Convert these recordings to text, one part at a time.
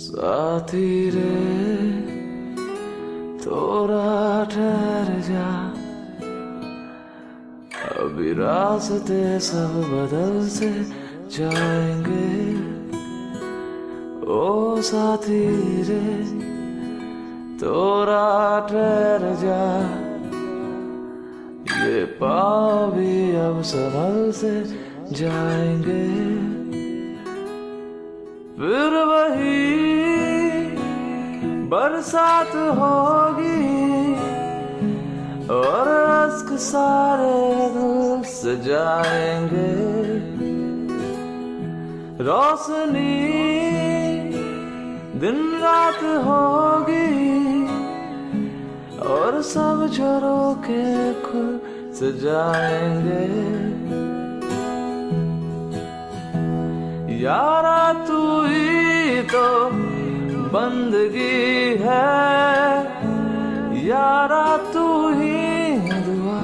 साथी रे थोड़ा ठहर जा, अभी रास्ते सब बदल से जाएंगे। ओ साथी रे थोड़ा ठहर जा, ये पाँव भी अब संभल से जाएंगे। फिर वही बरसात होगी और अश्क सारे दिल से जाएंगे। रोशनी दिन रात होगी और सब झरोखे खुद से जाएंगे। यारा तू ही तो बंदगी है, यारा तू ही दुआ,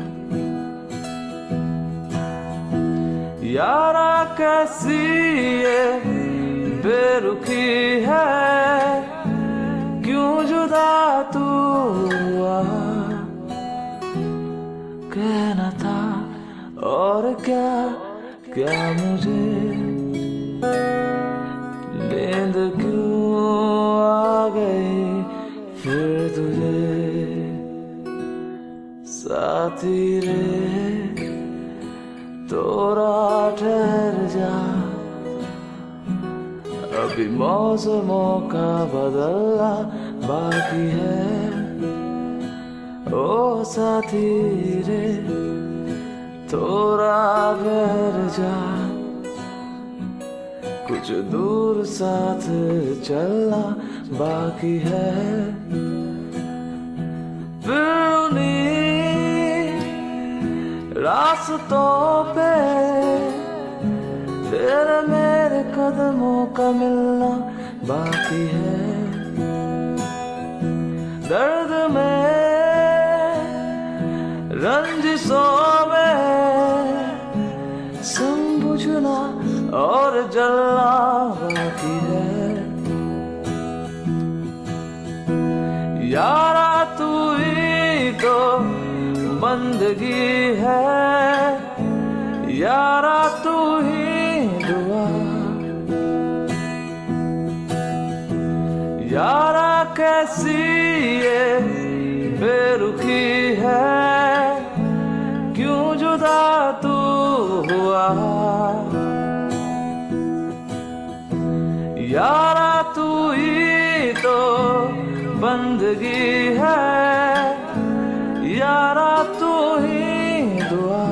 यारा कैसी ये बेरुखी है, क्यों जुदा तू हुआ। कहना था और क्या क्या मुझे, नींद क्यों आ गई फिर तुझे। साथी रे थोड़ा ठहर जा, अभी मौसमों का बदलना बाकी है। ओ साथी रे थोड़ा ठहर जा, कुछ दूर साथ चलना बाकी है। फिर उन्हीं रास्तों पे तेरे मेरे कदमों का मिलना बाकी है। दर्द में रंजिशों में समझना और जलना बाकी है। यारा तू ही तो बंदगी है, यारा तू ही दुआ, यारा कैसी ये बेरुखी है, क्यों जुदा तू हुआ। यारा तू ही तो बंदगी है, यारा तू ही दुआ,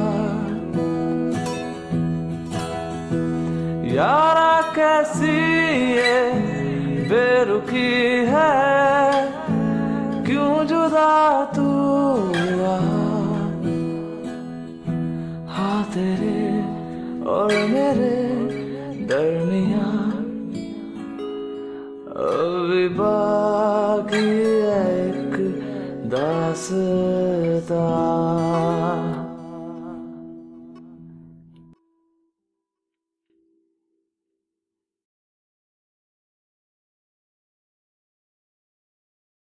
यारा कैसी ये बेरुखी है, क्यों जुदा तू हुआ। हाँ तेरे और मेरे दरमियाँ अभी बाकी है एक दास्तां।